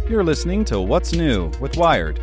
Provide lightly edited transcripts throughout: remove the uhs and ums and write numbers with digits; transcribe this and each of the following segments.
You're listening to What's New with Wired.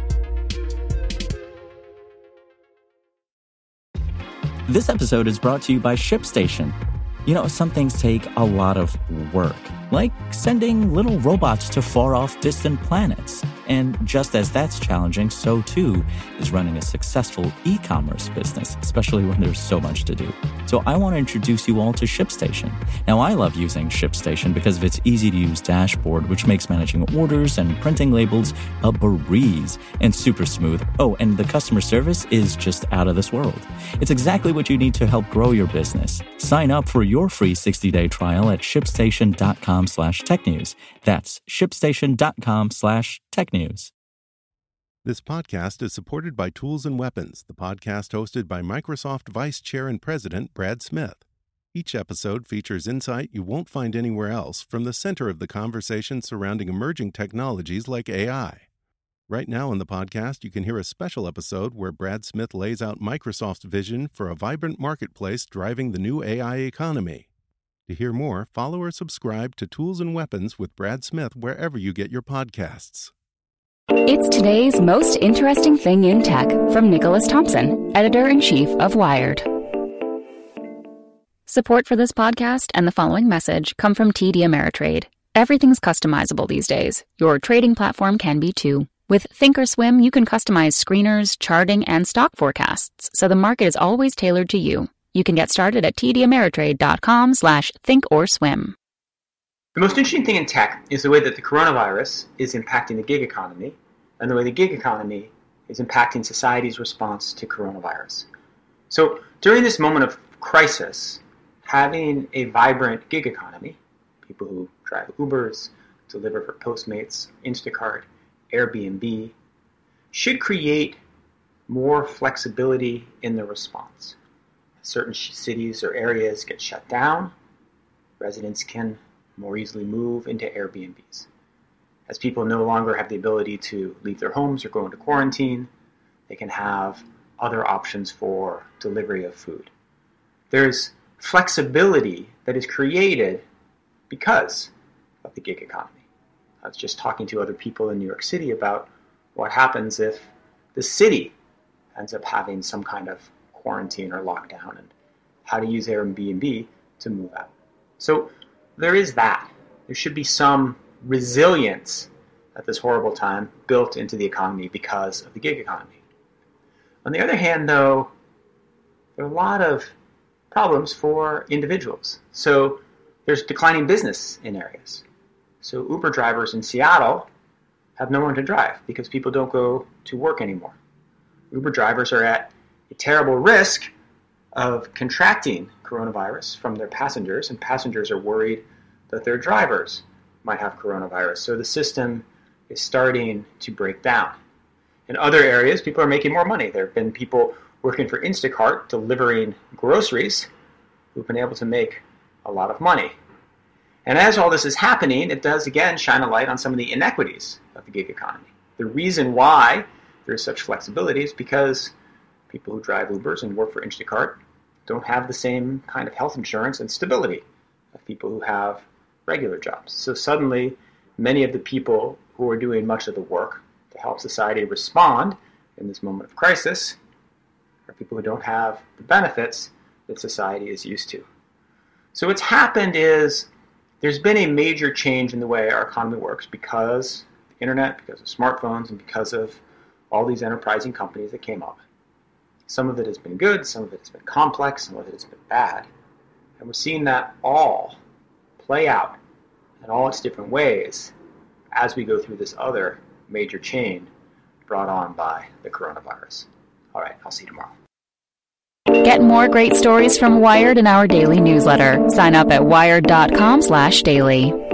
This episode is brought to you by ShipStation. You know, some things take a lot of work, like sending little robots to far-off distant planets. And just as that's challenging, so too is running a successful e-commerce business, especially when there's so much to do. So I want to introduce you all to ShipStation. Now, I love using ShipStation because of its easy-to-use dashboard, which makes managing orders and printing labels a breeze and super smooth. Oh, and the customer service is just out of this world. It's exactly what you need to help grow your business. Sign up for your free 60-day trial at shipstation.com/technews. That's shipstation.com/technews. This podcast is supported by Tools and Weapons, the podcast hosted by Microsoft Vice Chair and President Brad Smith. Each episode features insight you won't find anywhere else from the center of the conversation surrounding emerging technologies like AI. Right now on the podcast, you can hear a special episode where Brad Smith lays out Microsoft's vision for a vibrant marketplace driving the new AI economy. To hear more, follow or subscribe to Tools and Weapons with Brad Smith wherever you get your podcasts. It's today's most interesting thing in tech from Nicholas Thompson, editor-in-chief of Wired. Support for this podcast and the following message come from TD Ameritrade. Everything's customizable these days. Your trading platform can be too. With Thinkorswim, you can customize screeners, charting, and stock forecasts, so the market is always tailored to you. You can get started at tdameritrade.com/thinkorswim. The most interesting thing in tech is the way that the coronavirus is impacting the gig economy and the way the gig economy is impacting society's response to coronavirus. So during this moment of crisis, having a vibrant gig economy, people who drive Ubers, deliver for Postmates, Instacart, Airbnb, should create more flexibility in the response. Certain cities or areas get shut down, residents can more easily move into Airbnbs. As people no longer have the ability to leave their homes or go into quarantine, they can have other options for delivery of food. There's flexibility that is created because of the gig economy. I was just talking to other people in New York City about what happens if the city ends up having some kind of quarantine or lockdown and how to use Airbnb to move out. So there is that. There should be some resilience at this horrible time built into the economy because of the gig economy. On the other hand, though, there are a lot of problems for individuals. So there's declining business in areas. So Uber drivers in Seattle have no one to drive because people don't go to work anymore. Uber drivers are at a terrible risk of contracting coronavirus from their passengers, and passengers are worried that their drivers might have coronavirus. So the system is starting to break down. In other areas, people are making more money. There have been people working for Instacart delivering groceries who've been able to make a lot of money. And as all this is happening, it does again shine a light on some of the inequities of the gig economy. The reason why there's such flexibility is because people who drive Ubers and work for Instacart don't have the same kind of health insurance and stability of people who have regular jobs. So suddenly, many of the people who are doing much of the work to help society respond in this moment of crisis are people who don't have the benefits that society is used to. So what's happened is there's been a major change in the way our economy works because of the internet, because of smartphones, and because of all these enterprising companies that came up. Some of it has been good, some of it has been complex, some of it has been bad. And we're seeing that all play out in all its different ways as we go through this other major change brought on by the coronavirus. All right, I'll see you tomorrow. Get more great stories from Wired in our daily newsletter. Sign up at wired.com/daily.